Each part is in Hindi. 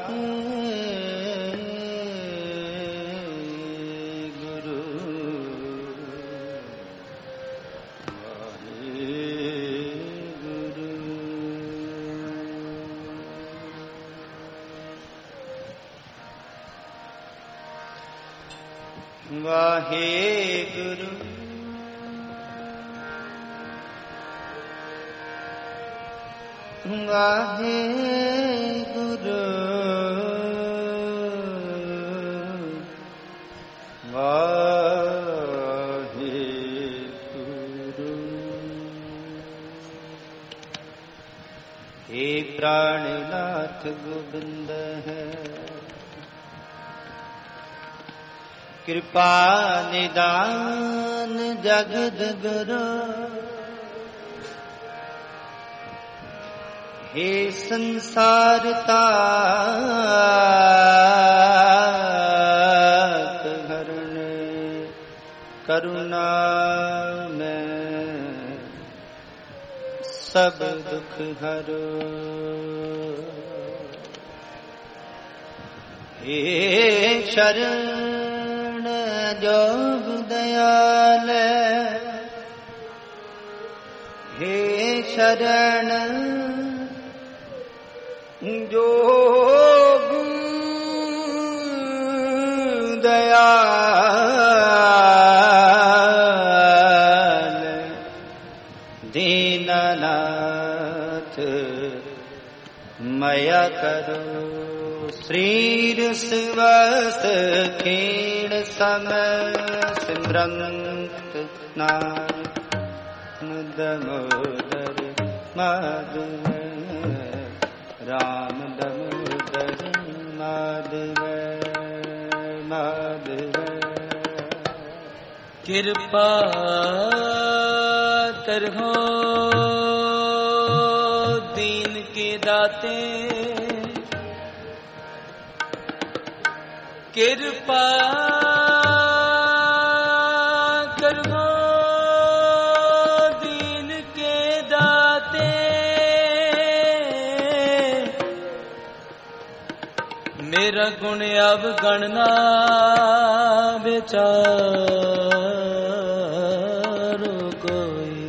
वाहेगुरु वाहेगुरु वाहेगुरु। हे प्राणनाथ गोविंद है, कृपा निदान जगद गुरु। हे संसार ताप हरण करुणा में सब दुख हरो। हे शरण जोग दयाल, हे शरण जोग दयाल। दीननाथ मया करो, श्री रसवस खीण सम सिमरंत नाम दमोदर माधव। राम दमोदर माधव माधव। कृपा करहो दीन के दाते, कृपा करहो दीन के दाते। मेरा गुण अवगणना विचारो कोई,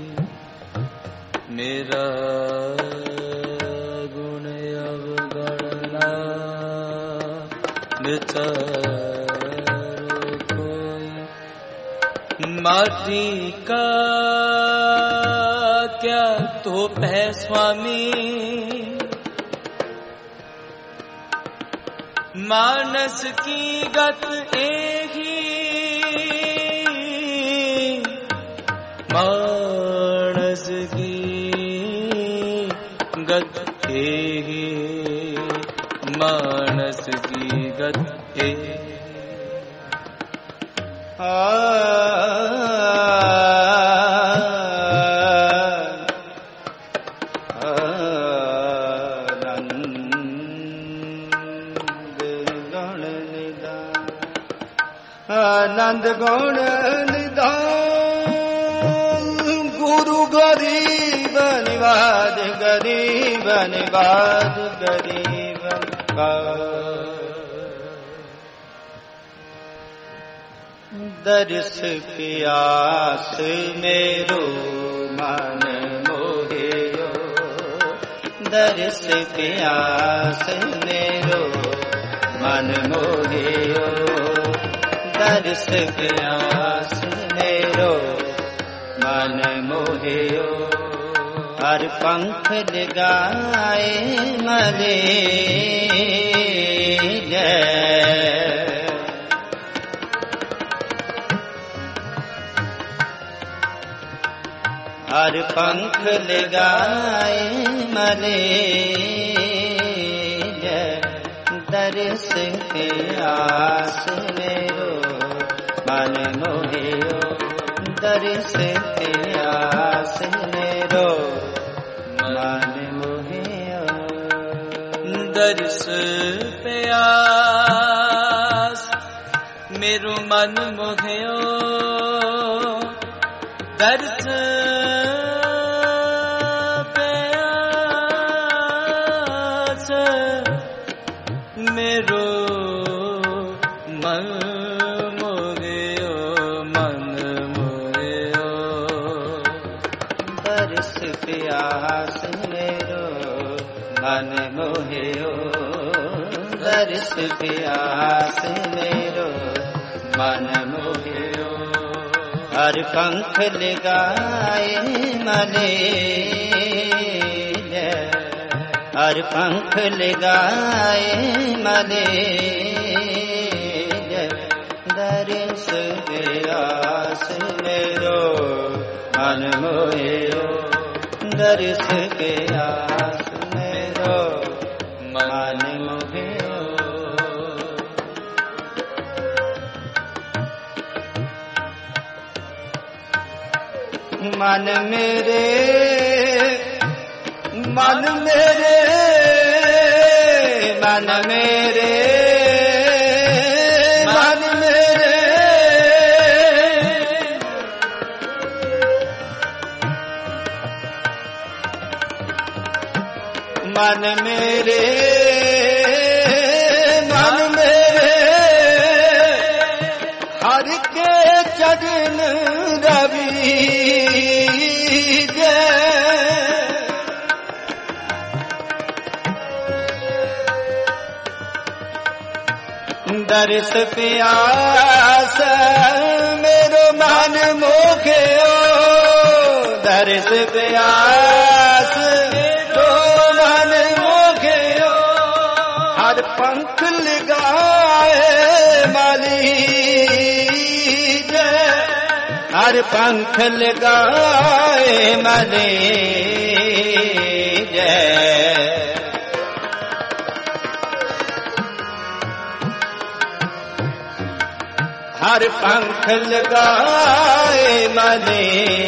मेरा गुण अवगणना विचारो कोई। माटी का क्या तोप है स्वामी, मानस की गत एही। मानस की गत एही, मानस की गत एही। आनंद गुण निधान, गुरु गरीब निवाज, गरीब निवाज, गरीब दर्श प्यास मेरो मन मोहियो, दर्श प्यास मेरो मन मोहियो। दर्श प्यास मेरो मन मोहियो, हर पंख लगाए मले जय। हर पंख लगाए मले जय। दर्श प्यास मेरो मन मोहियो, दर्श प्यास मेरो मन मोहियो। दर्श प्यास मेरो मन मोहियो, दर्श मेरो मन मोहियो मन मोहियो दर्श प्यास मेरो मन मोहियो दर्श प्यास मेरो मन मोहियो हर पंख लगाए मले हर पंख लगाए मले दर्श प्यास मेरो मन मोहियो दर्श प्यास मेरो मन मोहियो मन मेरे मन मेरे मन मेरे मन मेरे मन मेरे मन मेरे हर के चरण रवि दर्श प्यास मेरो मन मोहियो दर्श प्यास मेरो मन मोहियो हर पंख लगाए माली हर पंख लगाए माली हर पंख लगाए मले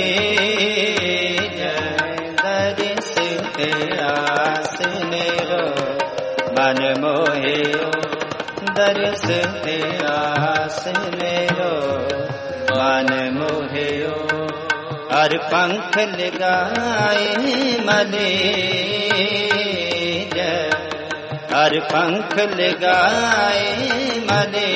दर्श प्यास मेरो मन मोहियो दर्श प्यास मेरो मन मोहियो हर पंख लगाए मले हर पंख लगाए मले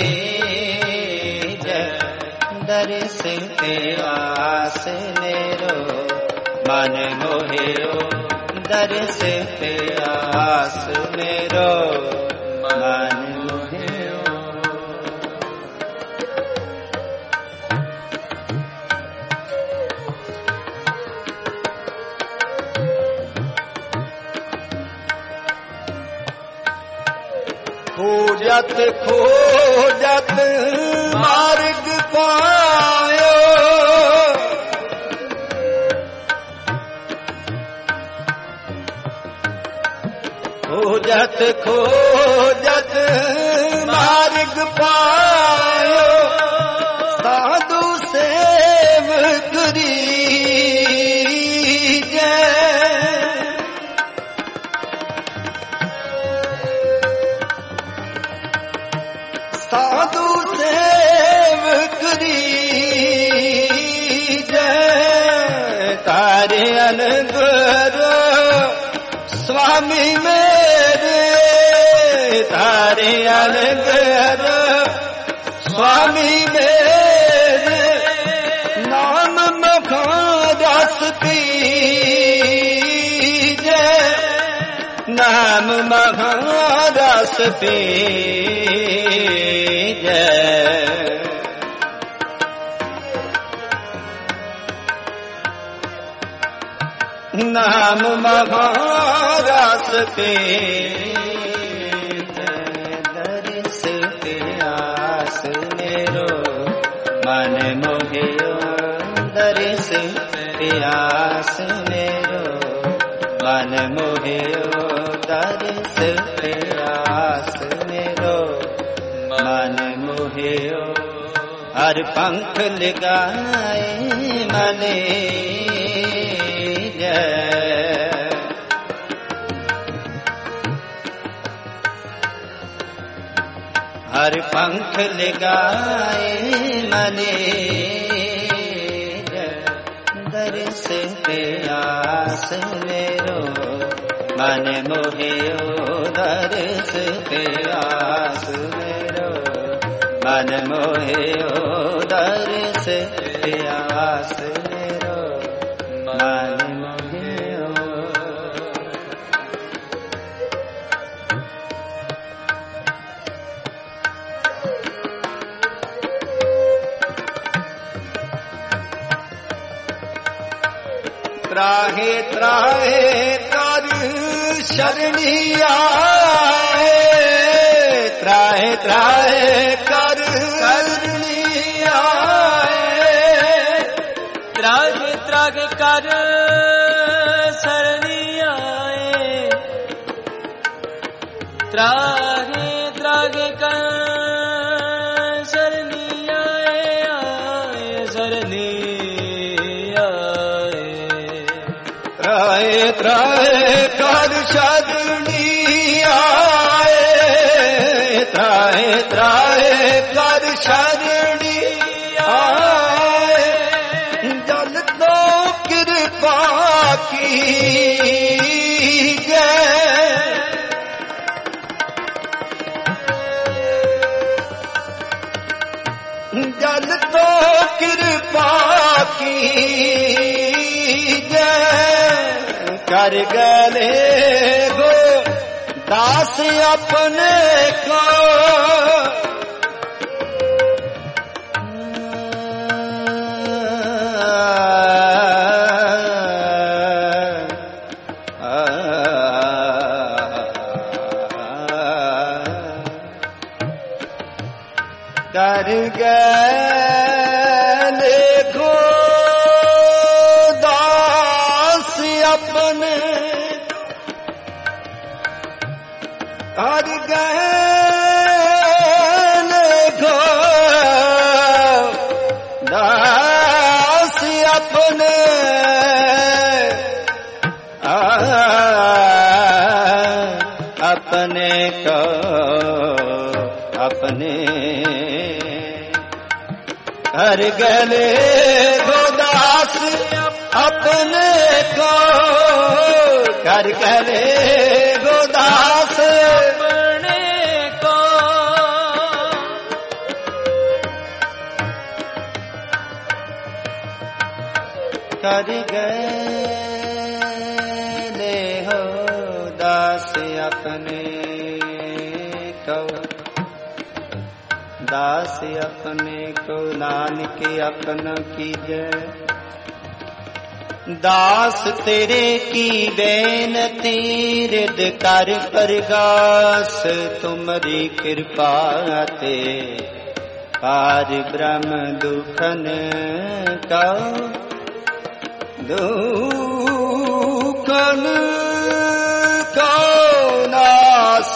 दर्श प्यास मेरो मन मोहियो दर्श प्यास मेरो मन मोहियो खोजत खोजत मार्ग पायो खोजत खोजत मार्ग पायो साधु सेव करी साधु सेव करी तारे अनगर स्वामी मेरे तारे अनगर स्वामी मेरे नाम मखारस पीजे नाम मखारस पीजे नाम महारस पे दर्श प्यास मेरो मन मोहियो दर्श प्यास मेरो मन मोहियो दर्श प्यास मेरो मन मोहियो हर पंख लगाए मले हर पंख लगाए मले दर्श प्यास मेरो मन मोहियो दर्श प्यास मेरो, मन मोहियो दर्श प्यास मेरो, मन मोहियो। त्राहे त्राहे कर शरणी आए, त्राहे त्राहे कर शरणी आए, त्रागे त्रागे कर शरणी आए, त्रागे त्रागे कर शरणी आए, आए शरणी आए, त्राहे त्राहे कर शरणी आए, त्राहे त्राहे कर शरणी आए, जल तो कृपा की जल तो कृपा की कर गले गो दास अपने को, कर गले गो दास अपने, कर गले गो दास अपने, अपने को अपने कर गले गोदास अपने को, कर गले गोदास अपने को, कर गले हो दास अपने को, दास अपने को नानक अपना कीजै, दास तेरे की बेनती रिद कर प्रगास, तुम्हारी कृपा ते पार ब्रह्म दुखन का, दुखन का नाश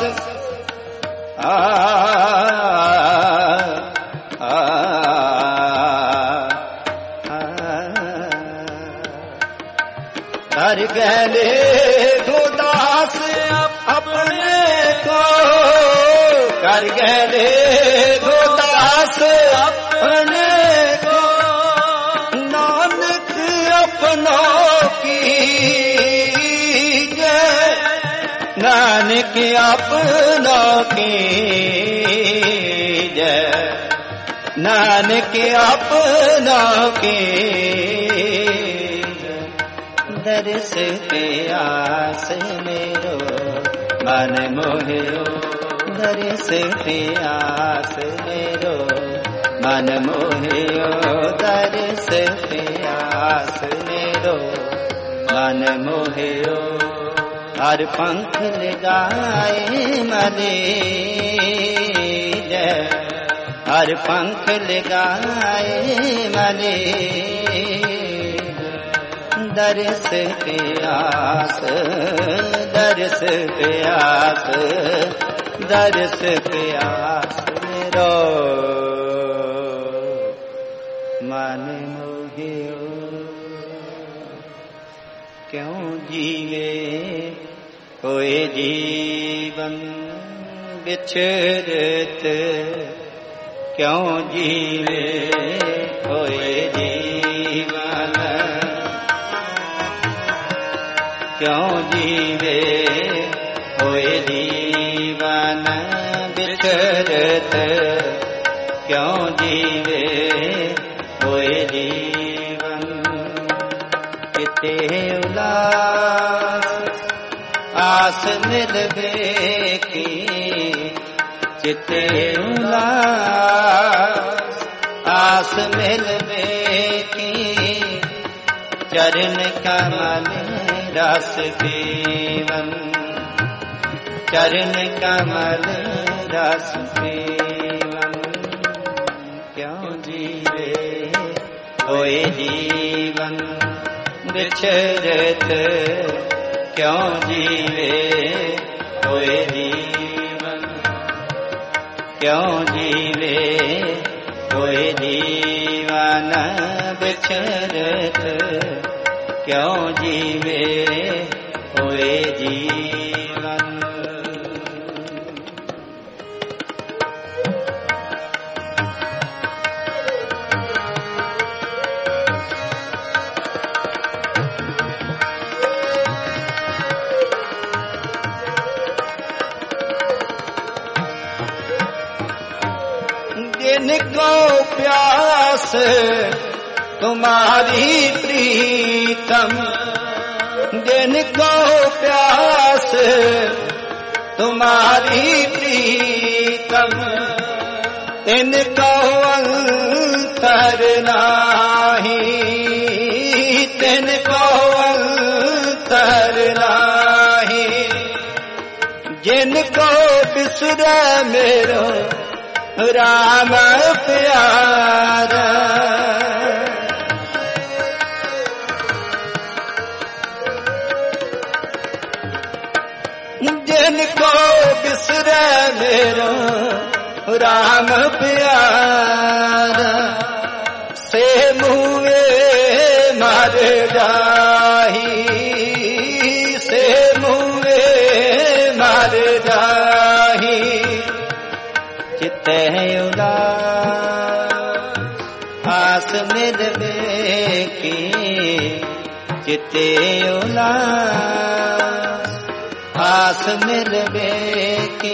कर गले गोदास अपने को, कर गले गोदास अपने को, नानक अपनों की जय, नानक अपनों की जय, नानक अपनों की दर्श प्यास मेरो, मन मोहियो दर्श प्यास मेरो, मन मोहियो दर्श प्यास मेरो, मन मोहियो हर पंख लगाए मले जय, हर पंख लगाए मले, दर्श प्यास दर्श प्यास दर्श प्यास मेरो, मन मोहियो क्यों जीवे कोई जीवन बिछड़त, क्यों जीवे कोई जीवन, क्यों जीवे बिछरत क्यों जीवे होए जीवन। किते उलास आस मिलवे की, चिते उलास आस मिलवे की, चरण कमल रस पीवन, चरण कमल रस पीवन। क्यों जीवे होए जीवन बिछरत क्यों जीवे होए जीवन। क्यों जीवे होए जीवन बिछरत क्यों जीवे होए जीवन। जिनको प्यास तुम्हारी प्रीतम, जिनको प्यास तुम्हारी प्रीतम, तिनको अंतर नाही, तिनको अंतर नाही। जिनको बिसरे मेरो राम प्यारा, जिनको बिसरे मेरो राम प्यारा, से मुए मर जाही, से मुए मर जाही। चित्ते उदास आस मिलवे की, चित्ते उदास आस मिलवे की,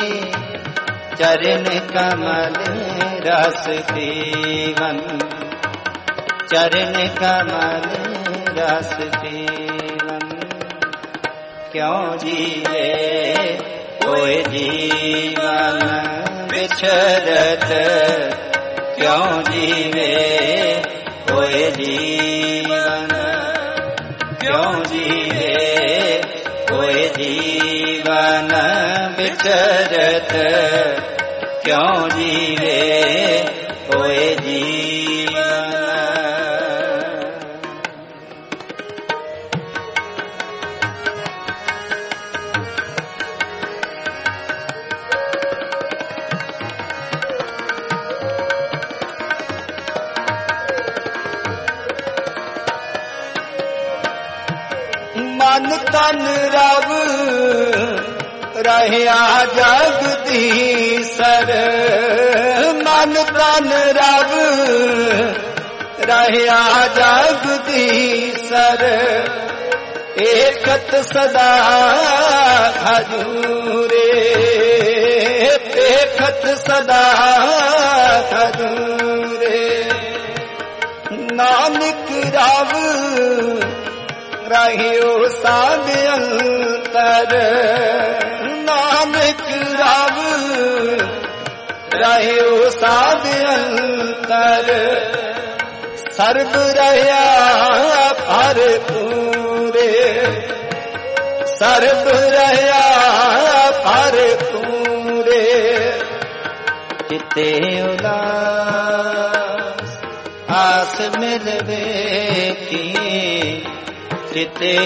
चरण कमल रस पीवन, चरण कमल रस पीवन। क्यों जीवे होए जीवन बिछरत क्यों जीवे होए जीवन। क्यों जीवे होए जीवन बिछरत क्यों जीवे होए जीवन। मन तन रब रहया जगदीशर, मन तन रब रहया जगदीशर, एकत सदा खजूरे, एकत सदा खजूरे। नानक रब रहियो साध अंतर, नानक रब रहियो साध अंतर, सर्व रहया भरपूरे, सर्व रहया भरपूरे। चित्ते उदास आस मिलवे की, चित्ते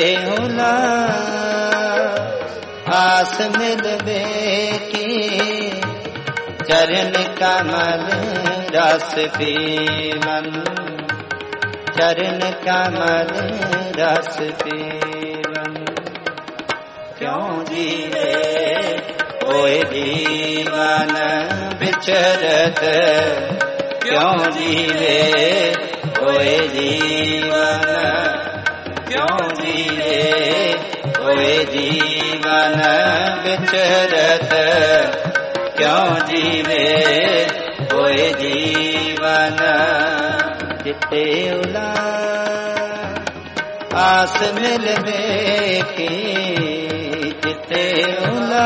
उदास आस मिलवे की, चरण कमल रस पीवन, चरण कमल रस पीवन। क्यों जीवे होए जीवन बिछरत क्यों जीवे होए जीवन। क्यों जीवे होए जीवन बिछरत क्यों जीवे होए जीवन जिते उला आस मिलवे की जिते उला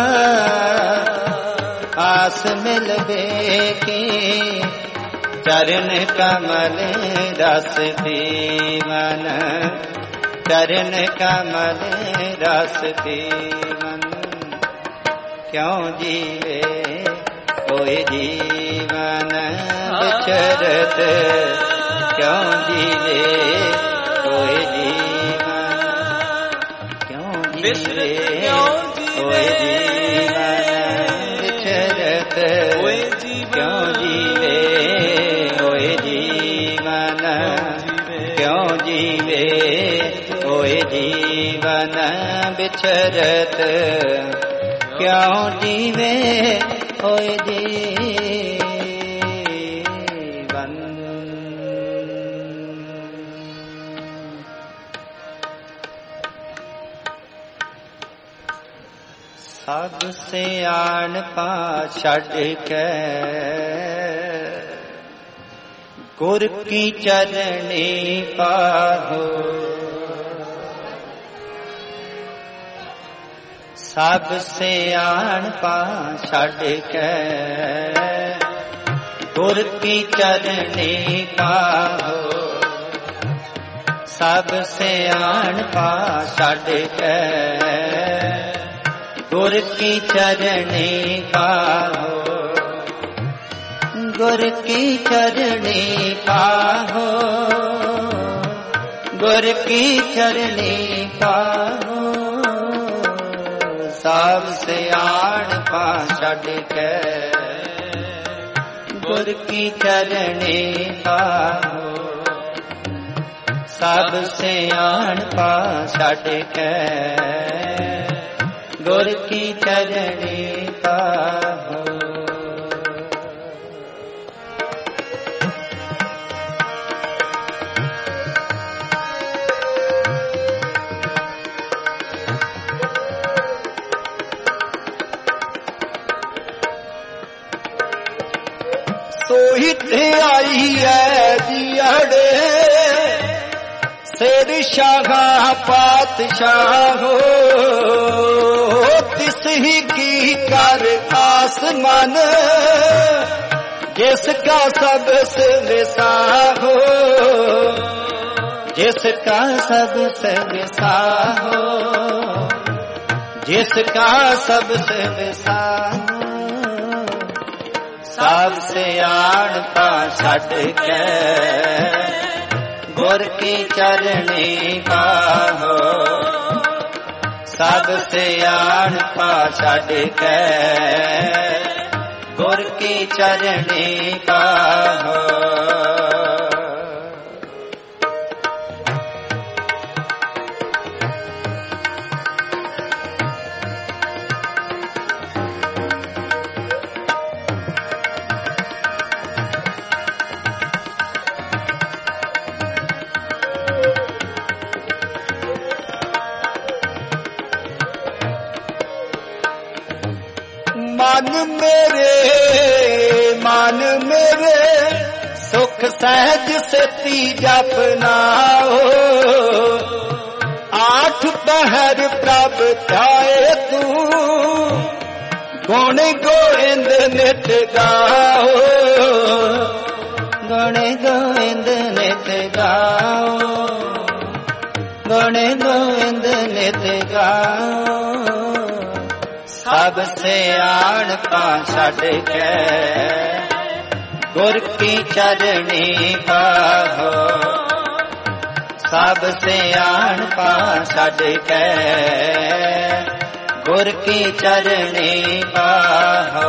आस मिलवे की चरण कमल रस पीवन चरण कमल रस पीवन क्यों जीवे कोई जीवन बिछड़त क्यों जीवे कोई जीवन क्यों जीवे कोई जीवन बिछड़त क्यों जीवे कोई जीवन क्यों जीवे कोई जीवन बिछड़त क्यों जीवे होए जीवन। सब सियाणपा छड़ के गुर की चरणी पाहो सब सियाणपा छड़ के गुर की चरणी पाहो सब सियाणपा छड़ के गुर की चरणी पाहो गुर की चरणी पाहो गुर की चरणी पाहो सब सियाणपा छड़ के गुर की चरणी पाहो सब सियाणपा छड़ के गुर की चरणी पाहो। सोहित आई है दिहाड़े शेर शाहा पातशाह हो तिस ही की कर आसमान जिसका सबसे विसा हो जिसका सबसे विसा हो जिसका सबसे विसा हो सब सियाणपा छड़ के गुर की चरणी पाहो सब सियाणपा छड़ के गुर की चरणी पाहो। मान मेरे सुख सहज से जपना हो आठ पहर प्रभ ध्याए तू गुण गोविंद नित गाओ गुण गोविंद नित गाओ गुण गोविंद नित गाओ सब सियाणपा छड़ के गुर की चरणी पाहो सब सियाणपा छड़ के गुर की चरणी पाहो।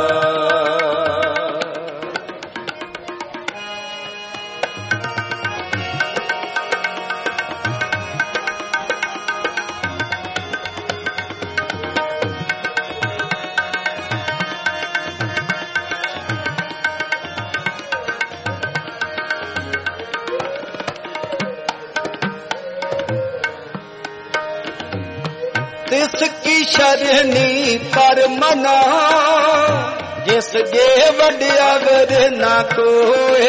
तिसकी शरणी पर मना जिस गे वड्यावर ना कोए,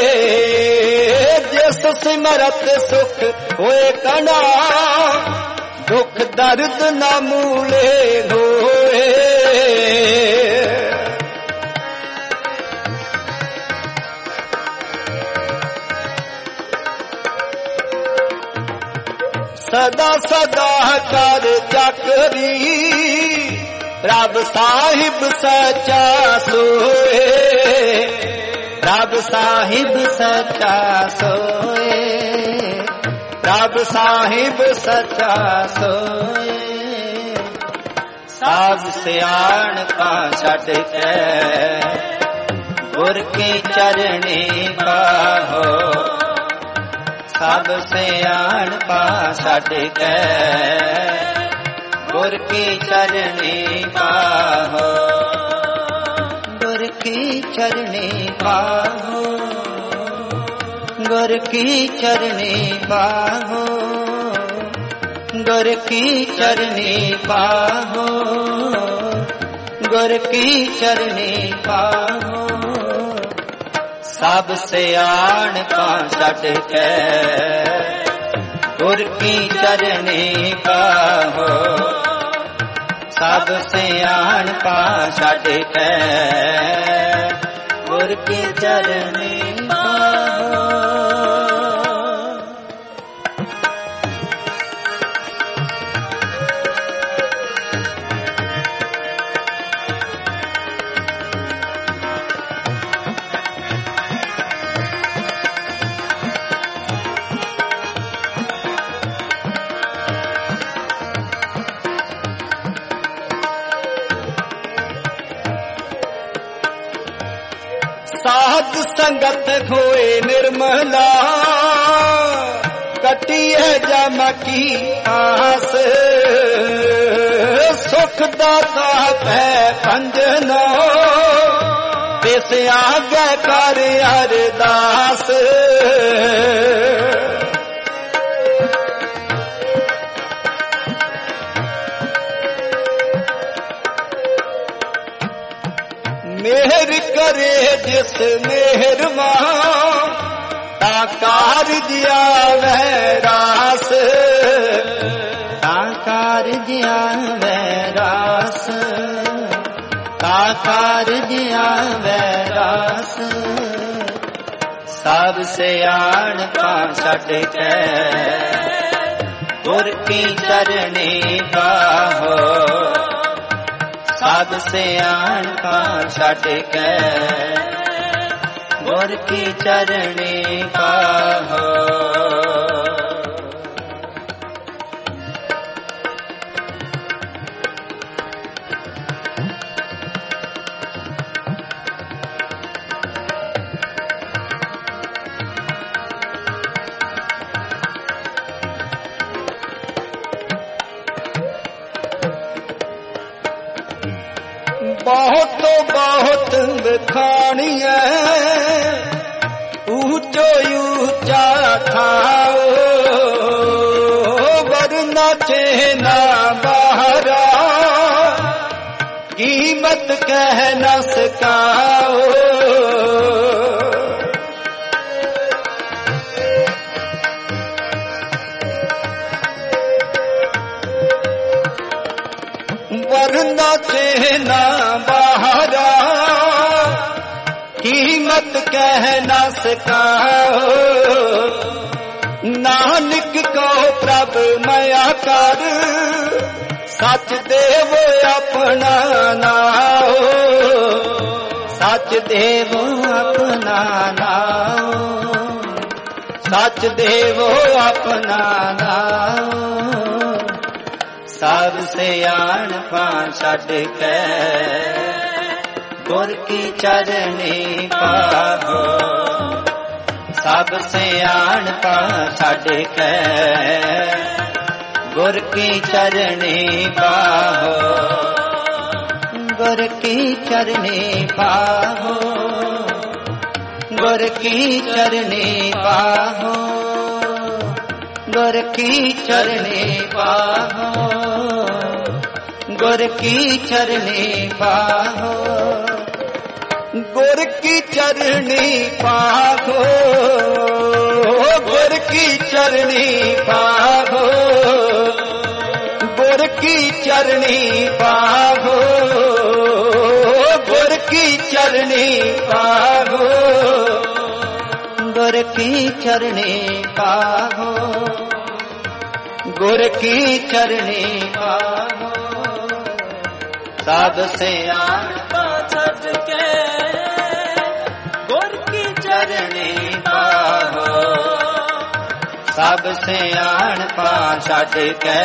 जिस सिमरत सुख होए कना, दुख दर्द न मूले होए। सदा सदा कर चकरी, रब साहिब सच्चा सोए, रब साहिब सच्चा सोए, रब साहिब सच्चा सोए। साध सियाण का छड़ के गुर की चरणी पाहो, सब सियाण पा छड़ के गुर की चरणी पाहो, गुर की चरणी पाहो, गुर की चरणी पाहो, गुर की चरणी पाहो, गुर की चरणी पाहो। सब सियाण पा छड़ के गुर की चरणी पाहो, सब सियाण पा छड़ के गुर की चरणी पाहो। साध संगत होए निर्मला, कटी है जम की आस, सुख दाता है पंजना, तिस आगे कर अरदास। मेहर करे जिस मेहरबान, ताकार दिया वैरास, ताकार दिया वैरास, ताकार दिया वैरास। सब सियाण पा छड़ के गुर की चरणी पाहो, सब सियाण पा छड़ के गुर की चरणी पाहो। बहुत बहुत बखानिया, ऊंचो ऊंचा खाओ, वरना चेना बहरा, कीमत कह न सकाओ। वरना चेना बहरा, कीमत कह न सकाओ। नानक को प्रभ मया कर, सच देव अपना नाओ, सच देव अपना नाओ, सच देव अपना नाओ। सब सियाण पा छड़ के गुर की चरणी पाहो, सब सियाण पा छड़ के गुर की चरणी पाहो, गुर की चरणी पाहो, गुर की चरणी पाहो, गुर की चरणी पाहो, गुर की चरणी पाहो। गुर की चरणी पाहो, गुर की चरणी पाहो, गुर की चरणी पाहो, गुर की चरणी पाहो, गुर की चरणी पाहो, गुर की चरणी पाहो। सब सियाणपा छड़ के गुर की चरणी पाहो, सब सियाणपा छड़ के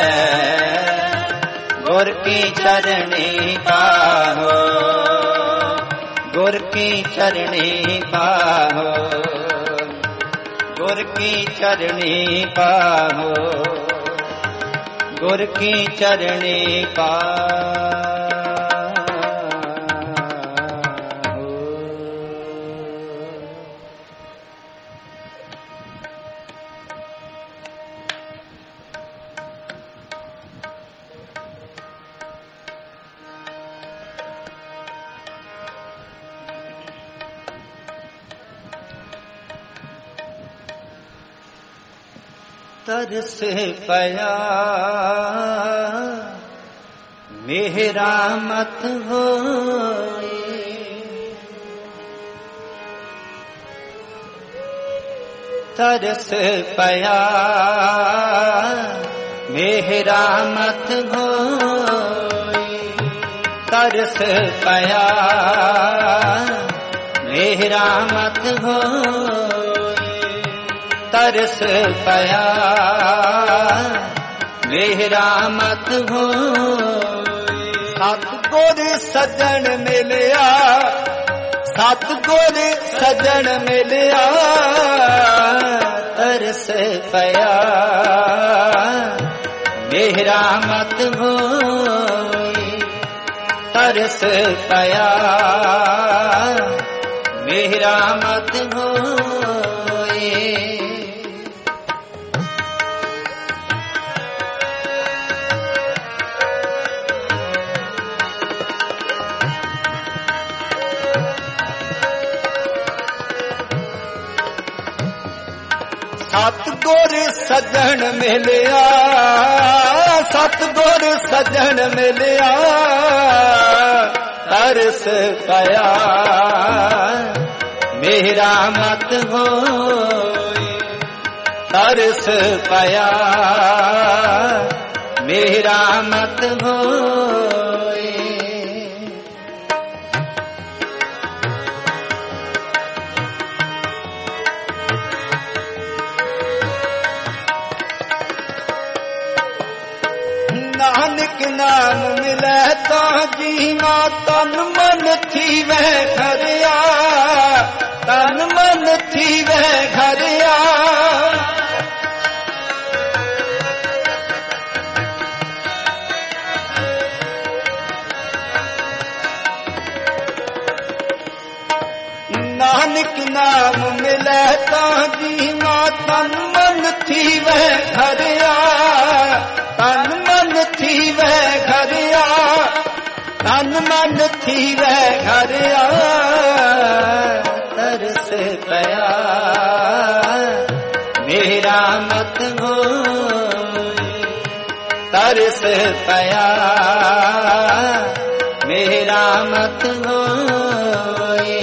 गुर की चरणी पाहो, गुर की चरणी पाहो, गुर की चरणी पाहो, गुर की चरणी पाहो। तरस पया मेरा मत होए, तरस पया मेरा मत होए, तरस पया मेरा मत होए, तरस पया मेरा मत होए। सतगुर सजन मिलिया, सतगुर सजन मिलिया, तरस पया मेरा मत होए, तरस पया मेरा मत होए। सतगुर सजन मिलिया, सतगुर सजन मिलिया, तरस पया मेरा मत होए, तरस पया मेरा मत होए। नानक नाम मिले तो जीवा, तन मन थी वह घरिया, तन मन थी वह घरिया। नानक नाम मिले तो जीवा, तन मन थी वह घरिया, तन मन थी वह घरिया, तन मन थी वह घरिया। तरस पया मेरा मत होए, तरस पया मेरा मत होए।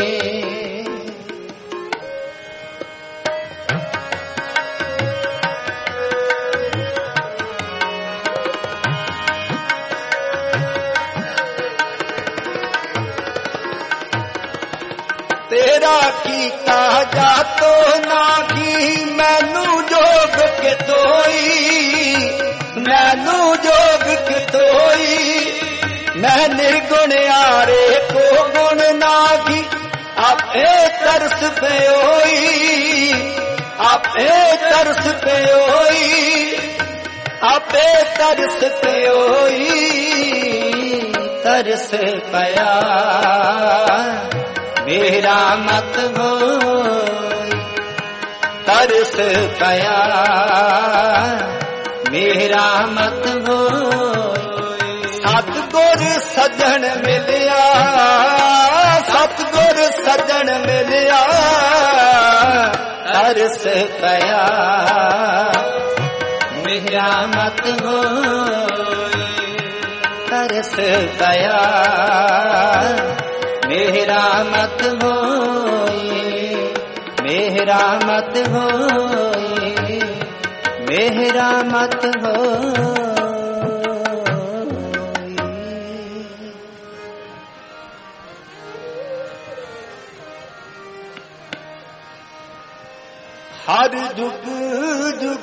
तेरा कीता जातो नाही, मैनू जोग के तोई, मैनू जोग के तोई। मैं निर्गुण आरे को गुण नाही, आपे तरस पे होई, आपे तरस पे होई, आपे तरस पे होई। तरस पया मेरा मत होए, तरस पया मेरा मत होए। सतगुर सजन मिलिया, सतगुर सजन तरस पया मेरा मत होए, तरस पया मेरा मत होए, मेरा मत होए, मेरा मत होए। हर जुग जुग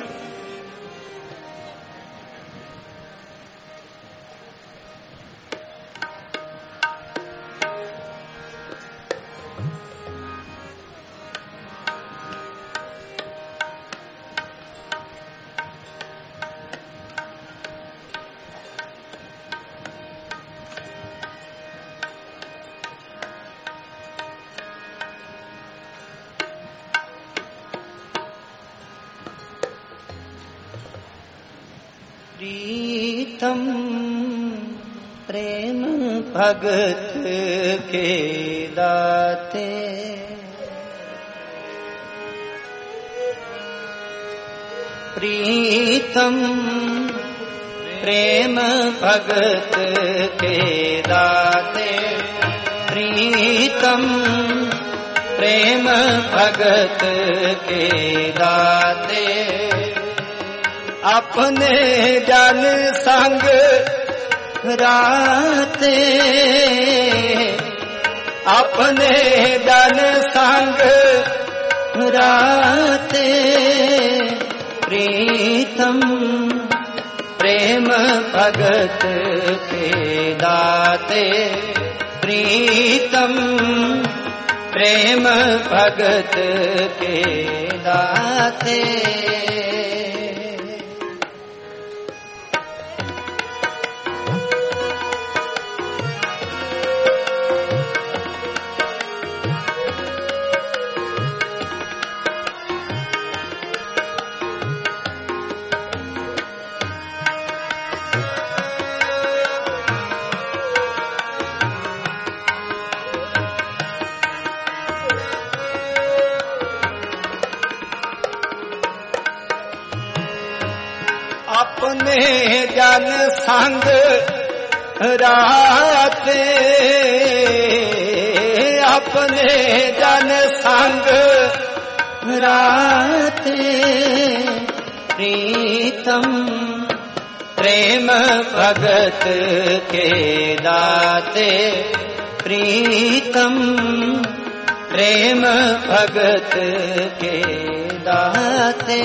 प्रीतम प्रेम भगत के दाते, प्रीतम प्रेम भगत के दाते, प्रीतम प्रेम भगत के दाते। अपने जन संग राते, अपने जन संग राते, प्रीतम प्रेम भगत के दाते, प्रीतम प्रेम भगत के दाते। अपने जन संग राते, अपने जन संग राते, प्रीतम प्रेम भगत के दाते, प्रीतम प्रेम भगत के दाते।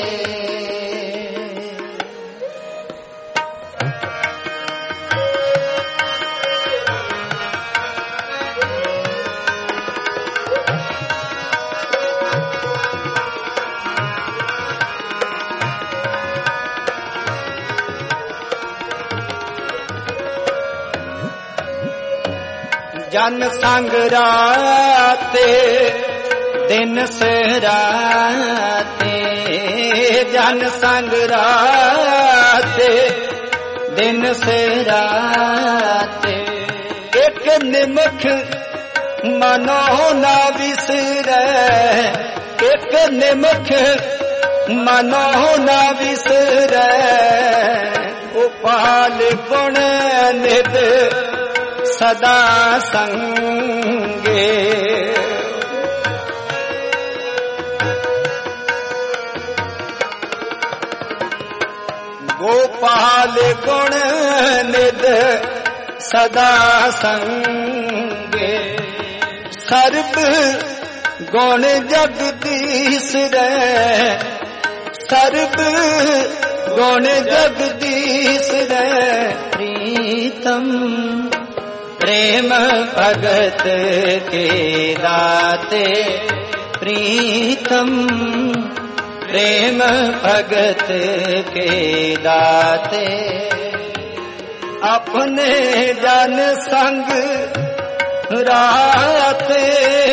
जन संग राते दिन सराते, जन संग राते दिन सराते। एक निमख मनो न बिसरै, एक निमख मनो न बिसरै। उपाल गुण निध सदा संगे, गोपाल गुण निध सदा संगे। सर्ब गुण जगदीश रे, सर्ब गुण जगदीश रे। प्रीतम प्रेम भगत के दाते, प्रीतम प्रेम भगत के दाते। अपने जन संग राते,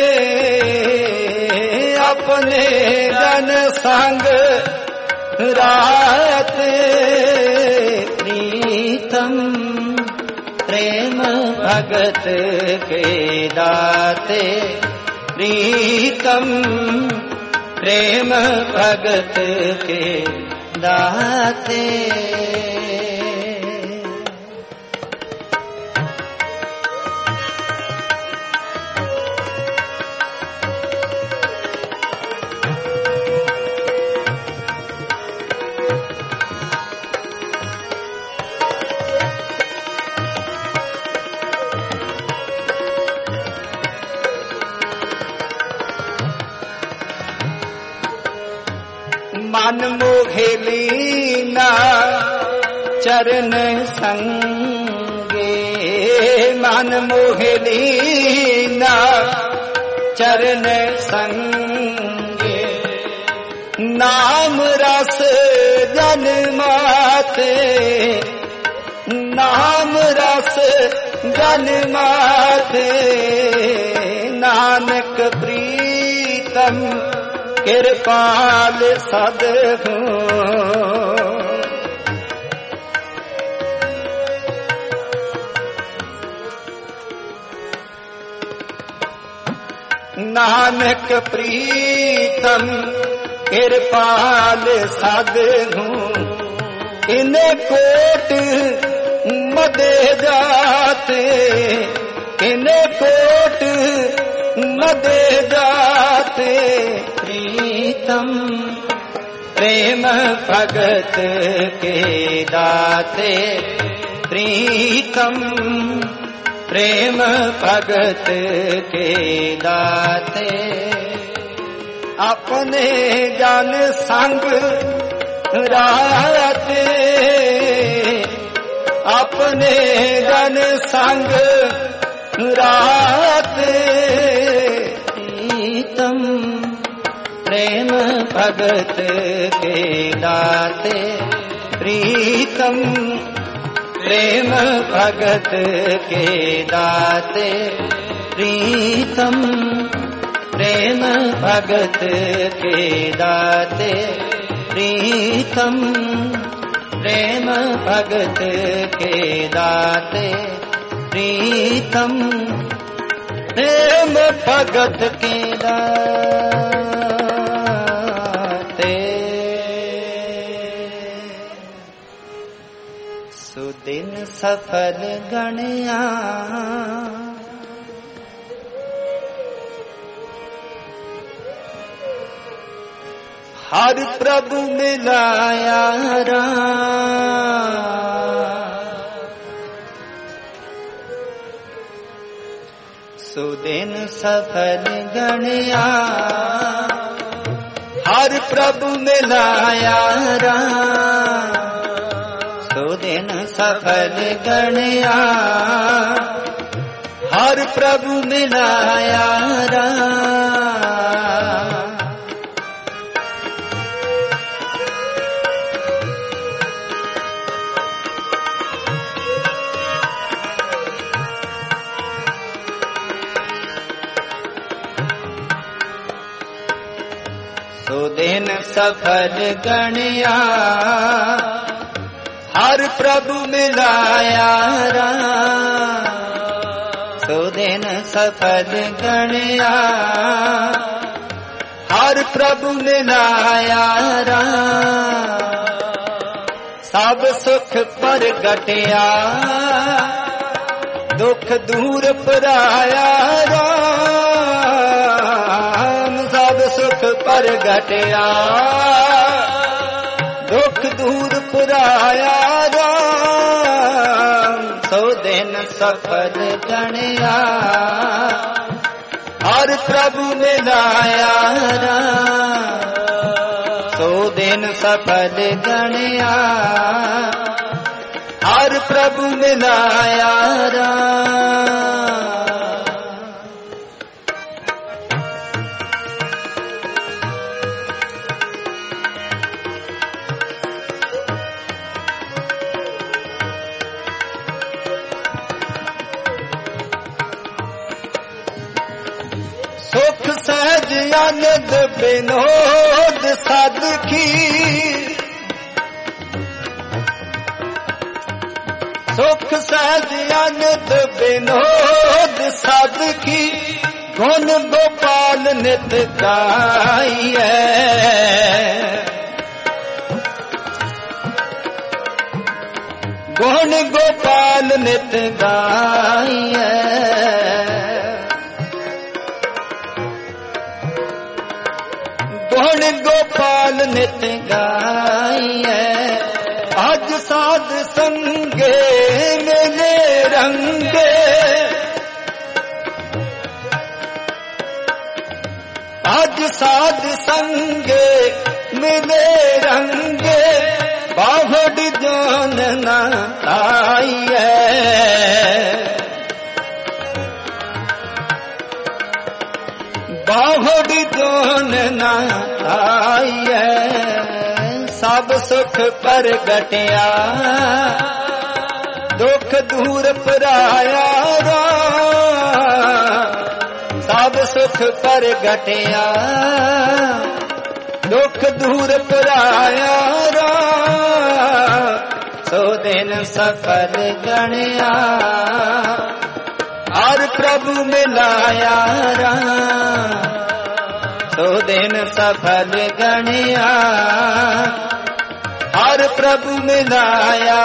अपने जन संग राते। प्रीतम प्रेम भगत के दाते, प्रीतम प्रेम भगत के दाते। मन मोहे लीना चरण संगे, मन मोहे लीना चरण संगे। नाम रस जन्माते, नाम रस जन्माते। नानक प्रीतम कृपाल सद्गु। नानक प्रीतम कृपाल सद्गु। इन कोट मदे जाते, इन कोट मदे जाते। प्रीतम प्रेम भगत के दाते, प्रीतम प्रेम भगत के दाते। अपने जन संग राते, अपने जन संग राते। प्रीतम प्रेम भगत के दाते, प्रीतम प्रेम भगत के दाते। प्रीतम प्रेम भगत के दाते, प्रीतम प्रेम भगत के दाते। प्रीतम प्रेम भगत के दाते। सुदिन सफल गणिया, हर प्रभु मिलाया राम। सुदिन सफल गणिया, हर प्रभु मिलाया राम। सुदिन सफल गणिया, हर प्रभु मिलाया राम। सुदिन सफल गणिया, हर प्रभु मिलाया राम। सुदिन सफल गणिया, हर प्रभु मिलाया राम। सब सुख प्रगटिया, दुख दूर पराया राम। सब सुख प्रगटिया, दुख दूर पुराया राम। सुदिन सफल गणिया, हर प्रभु मिलाया राम। सुदिन सफल गणिया, हर प्रभु मिलाया राम। सुख सहज आनंद विनोद साधकी, सुख सहज आनंद विनोद साधकी। गुण गोपाल नित गाइए, गुण गोपाल नित गाइए, गुण गोपाल नित गाइए। आज साध संगे मिले रंगे, आज साध संगे मिले रंगे, बावड़ जान न आइए, बावड़ जान न आइए। सब सुख प्रगटिया दुख दूर पराया, सब सुख प्रगटिया दुख दूर पराया, सो दिन सफल गणिया, हर प्रभु मिलाया, सो दिन सफल गणिया, हर प्रभु मिलाया।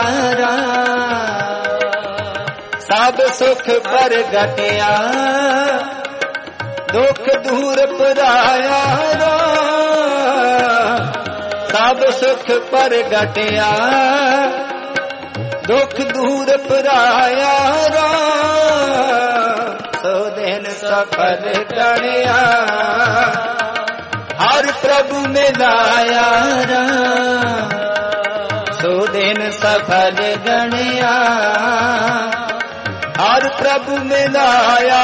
सब सुख प्रगटिया दुख दूर पराया, सब सुख प्रगटिया दुख दूर पराया, सो दिन सफल गणिया, हर प्रभु मिलाया, सो दिन सफल गणिया, हर प्रभु मिलाया।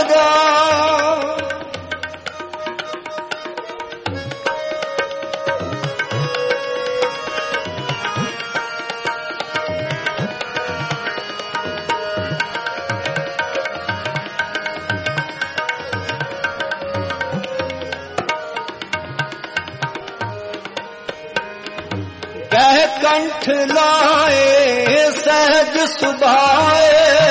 कह कंठ लाए सहज सुभाए,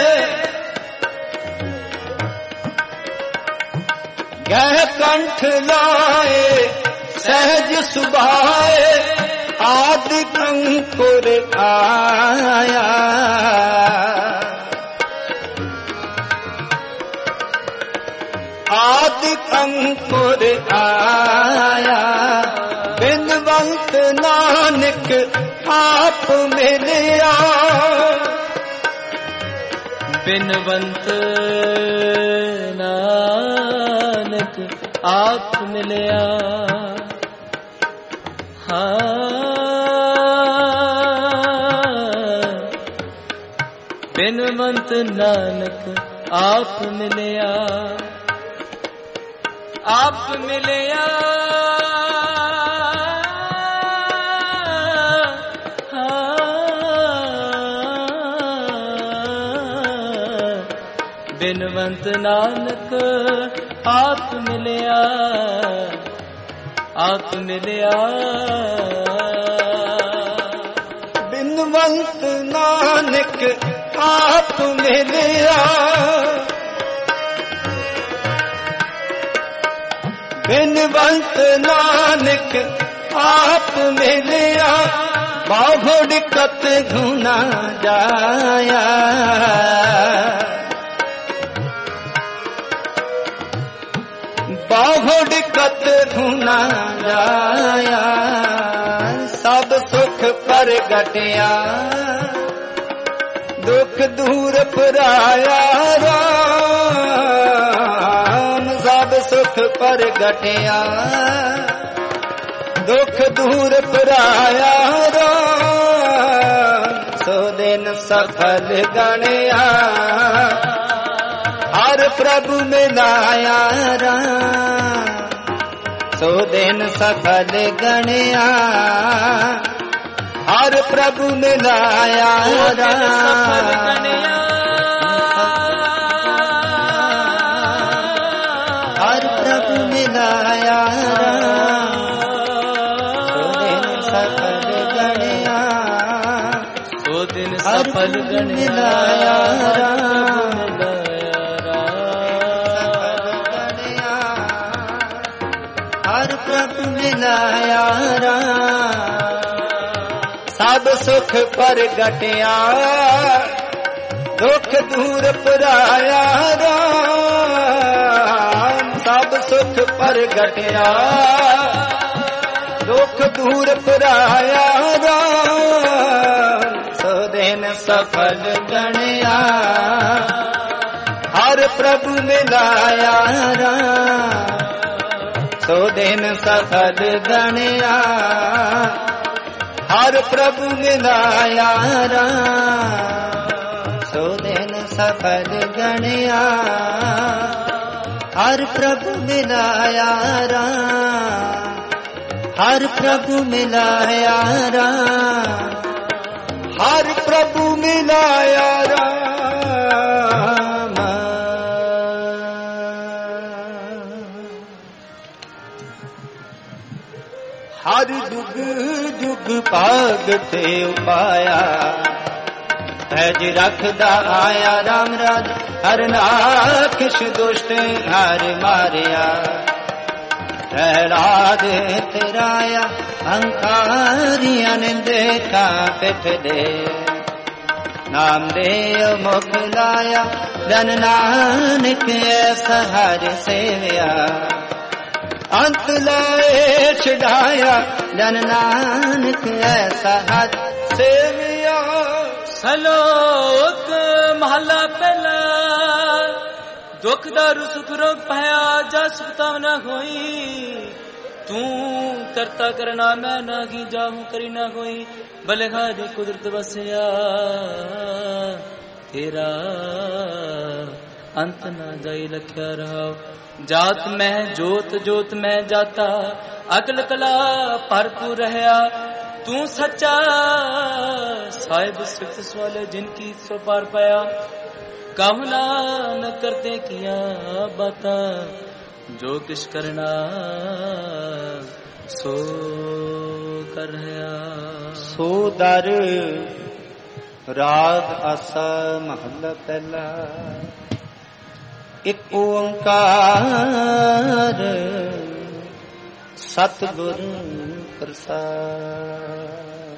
कह कंठ लाए सहज सुभाए, आदि अंकुर आया, आदि अंकुर आया। बिनवंत नानक आप मिलिया, बिनवंत नानक आप मिलिया, बिनवंत नानक आप मिलिया, आप मिलिया, बिनवंत नानक आप मिलिया, आप मिलिया। बिनवंत नानक आप मिलिया, बिनवंत नानक आप मिलिया, बावड़ कत धुना जाया, बावड़ कत धुना जाया। सब सुख प्रगटिया दुख दूर पराया, सब सुख प्रगटिया दुख दूर पराया, सो दिन सफल गणिया, हर प्रभु मिलाया, सो दिन सफल गणिया, हर प्रभु मिलाया, हर प्रभु मिलाया, सो दिन सफल गणिया, ਹਰ ਪ੍ਰਭ ਮਿਲਾਇਆ ਰਾਮ, ਸਭ ਸੁਖ ਪ੍ਰਗਟਿਆ ਦੁਖ ਦੂਰ ਪਰਾਇਆ ਰਾਮ, ਸਭ ਸੁਖ ਪ੍ਰਗਟਿਆ ਦੁਖ ਦੂਰ ਪਰਾਇਆ ਰਾਮ, ਸੋ ਦਿਨ ਸਫਲ ਗਣਿਆ ਹਰ ਪ੍ਰਭ ਮਿਲਾਇਆ ਰਾਮ, ਸੋ ਦਿਨ ਸਫਲ ਗਣਿਆ ਹਰ ਪ੍ਰਭ ਮਿਲਾਇਆ ਰਾਮ, ਸੋ ਦਿਨ ਸਫਲ ਗਣਿਆ ਹਰ ਪ੍ਰਭ ਮਿਲਾਇਆ ਰਾਮ, ਹਰ ਪ੍ਰਭ ਮਿਲਾਇਆ ਰਾਮ, ਹਰ ਪ੍ਰਭ ਮਿਲਾਇਆ ਰਾਮ। ਹਰ ਜੁਗ ਜੁਗ ਭਗਤੇ ਉਪਾਇਆ, ਤਜ ਰਖਦਾ ਆਇਆ ਰਾਮ ਰਾਜ, ਹਰ ਨਾਖਸ਼ ਦੁਸ਼ਟ ਹਰ ਮਾਰਿਆ, ਪ੍ਰਹਿਲਾਦ ਤੇਰਾਇਆ ਅਹੰਕਾਰੀਆਂ ਨਿੰਦੇ ਕਾ ਪਿਠ ਦੇ, ਨਾਮ ਦੇ ਮੁਖ ਲਾਇਆ ਜਨ ਨਾਨਕ ਐਸਾ ਹਰ ਸੇਵਿਆ, ਅੰਤ ਲਾਏ ਛਡਾਇਆ ਜਨ ਨਾਨਕ ਐਸਾ ਹਰ ਸੇਵਿਆ। ਸਲੋਕ ਮਹਲਾ ਪਹਿਲਾ, ਦੁਖ ਦਾਰੂ ਸੁਖ ਰੋਗ ਪਾਇਆ, ਜਾ ਸੁਖ ਤਮ ਨਾ ਹੋਈ, ਤੂੰ ਕਰਤਾ ਕਰਨਾ ਮੈਂ ਨਾ ਕੀ, ਜਾਹੂ ਕਰੀ ਨਾ ਕੋਈ, ਬਲਿਹਾਰੀ ਕੁਦਰਤ ਵਸਿਆ, ਤੇਰਾ ਅੰਤ ਨਾ ਜਾਈ ਲਖਿਆ ਰਹਾ, ਜਾਤ ਮੈਂ ਜੋਤ ਜੋਤ ਮੈਂ ਜਾਤਾ, ਅਕਲ ਕਲਾ ਭਰਪੂਰ ਰਹਿਆ, ਤੂੰ ਸੱਚਾ ਸਾਹਿਬ ਸਿਫਤ ਸਵਾਲੇ ਜਿਨ ਕੀ ਸੋ ਪਾਰ ਪਾਇਆ, ਕਾਮਨਾ ਨ ਕਰਤੇ ਕੀਆਂ ਬਾਤਾਂ, ਜੋ ਕਿਛ ਕਰਨਾ ਸੋ ਕਰ ਰਿਹਾ। ਸੋ ਦਰ ਰਾਗ ਆਸਾ ਮਹੱਲਾ ਪਹਿਲਾ, ਇੱਕ ਓੰਕਾਰ ਸਤਿਗੁਰ ਪ੍ਰਸਾਦ,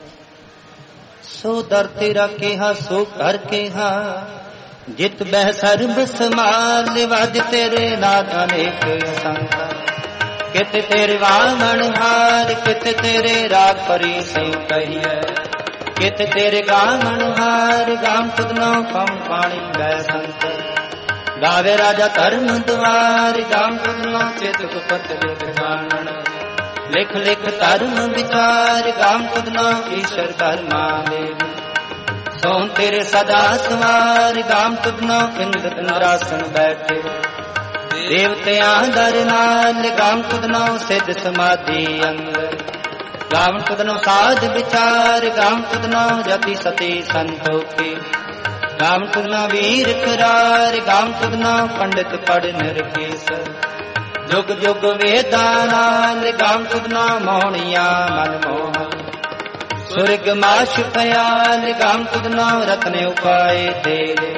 ਸੋ ਦਰ ਤੇਰਾ ਕਿਹਾ ਸੋ ਘਰ ਕਿਹਾ, ਜਿਤ ਬਹਿ ਸਰਬ ਸਮਾਲ ਲਿਵਜ ਤੇਰੇ ਨਾਦ ਅਨੇਕ ਸੰਤਾ, ਕਿਤ ਤੇਰੇ ਵਾਮਣ ਹਾਰ, ਕਿਤ ਤੇਰੇ ਰਾਗ ਪਰੀ ਸੇ ਕਹੀਐ, ਕਿਤ ਤੇਰੇ ਗਾਮਣ ਹਾਰ, ਗਾਮ ਤੁਧਨੋ ਕਮ ਪਾਣੀ ਗੈ ਸੰਤ, ਗਾਵੇ ਰਾਜਾ ਧਰਮ ਦੁਆਰ, ਗਾਮ ਤੁਧਨੋ ਚਿਤ ਕੁਪਤ ਲਿਖ ਜਾਣਨ, ਲਿਖ ਲਿਖ ਧਰਮ ਵਿਚਾਰ, ਗਾਮ ਤੁਧਨੋ ਈਸ਼ਰ ਧਰਮਾ ਦੇਵ, ਸੋਂ ਤੇਰੇ ਸਦਾ ਸਵਾਰ, ਗਾਮ ਤੁਧਨੋ ਕਿੰਦਤ ਨਰਾਸਨ ਬੈਠੇ, ਦੇਵਤਿਆਂ ਦਰ ਨਾਲ, ਗਾਮ ਤੁਧਨੋ ਸਿੱਧ ਸਮਾਧੀ ਅੰਦਰ, ਗਾਮ ਤੁਧਨੋ ਸਾਧ ਵਿਚਾਰ, ਗਾਮ ਤੁਧਨੋ ਜਤੀ ਸਤੀ ਸੰਤੋਖੀ, ਗਾਮ ਤੁਧਨੋ ਵੀਰ ਕਰਾਰ, ਗਾਮ ਤੁਧਨੋ ਪੰਡਿਤ ਪੜ੍ਹ ਨਿਰਕੇਸ, ਜੁਗ ਜੁਗ ਵੇਦਾਂ ਨਾਲ, ਗਾਮ ਤੁਧਨੋ ਮੋਹਣੀਆਂ ਮਨ ਮੋਹਨ, ਸੁਰਗ ਮਾਸ਼ ਪਿਆਲ, ਗਾਮ ਤੁਧਨੋ ਰਤਨ ਉਪਾਏ ਤੇਰੇ,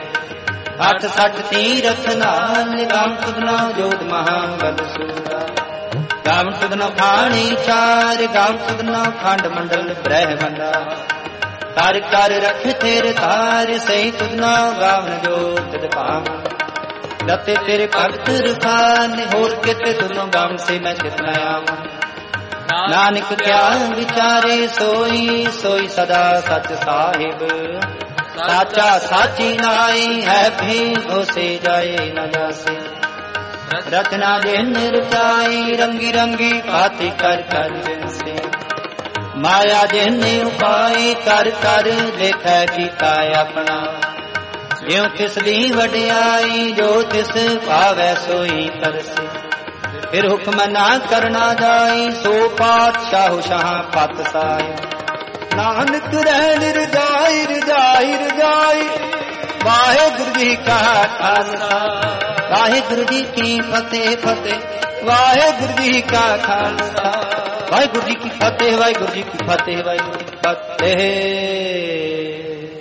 8 ਤੀਰਥ ਨਾਲ, ਗਾਮ ਤੁਧਨੋ ਜੋਤ ਮਹਾਬਲ ਸੂਰਾ, ਗਾਮ ਤੁਧਨੋ ਖਾਣੀ ਚਾਰ, ਗਾਮ ਤੁਧਨੋ ਖੰਡ ਮੰਡਲ ਬ੍ਰਹਮੰਡਾ, ਕਰ ਕਰ ਰਖ ਤੇਰੇ ਤਾਰ, ਸਹੀ ਤੁਧਨੋ ਗਾਵਨ ਜੋਤ ਦਪਾਵ, ਲਤੇ ਤੇਰੇ ਭਗਤ ਰਸਾਨ, ਹੋਰ ਕਿਤੇ ਤੁਧਨੋ ਗਾਵਨ ਸੇ ਮੈਂ ਕਿਤਨਾ ਆਵਾਂ, ਨਾਨਕ ਕਿਆ ਵਿਚਾਰੇ ਸੋਈ ਸੋਈ ਸਦਾ ਸਚ ਸਾਹਿਬ, ਸਾਚਾ ਸਾਚੀ ਨਾਈ ਹੈ ਵੀ ਹੋਸੇ ਜਾਏ ਨ ਜਾਸੇ, ਰਚਨਾ ਦੇ ਨਿਰਚਾਈ ਰੰਗੀ ਰੰਗੀ ਭਾਤੀ ਕਰ ਕਰ ਜਿਨਸੇ, ਮਾਇਆ ਦੇ ਨੇ ਉਪਾਈ ਕਰ ਕਰ ਲੇਖੈ ਕੀਤਾ ਆਪਣਾ, ਜਿਉ ਤਿਸ ਦੀ ਵਡਿਆਈ ਜੋ ਤਿਸ ਭਾਵੈ ਸੋਈ ਕਰਸੇ, ਫਿਰ ਹੁਕਮ ਨਾ ਕਰਨਾ ਜਾਈ, ਸੋ ਪਾਤਸ਼ਾਹ ਸ਼ਾਹ ਪਤ ਸਾਈ, ਨਾਨਕ ਰਹਿ ਨਿਰਜਾਈ ਰਜਾਈ ਰਜਾਈ, ਵਾਹਿਗੁਰੂ ਜੀ ਕਾ ਖਾਲਸਾ ਵਾਹਿਗੁਰੂ ਜੀ ਕੀ ਫਤਿਹ ਫਤਿਹ, ਵਾਹਿਗੁਰੂ ਜੀ ਕਾ ਖਾਲਸਾ ਵਾਹਿਗੁਰੂ ਜੀ ਕੀ ਫਤਿਹ, ਵਾਹਿਗੁਰੂ ਜੀ ਕੀ ਫਤਿਹ, ਵਾਹਿਗੁਰੂ ਜੀ ਕੀ ਫਤਿਹ।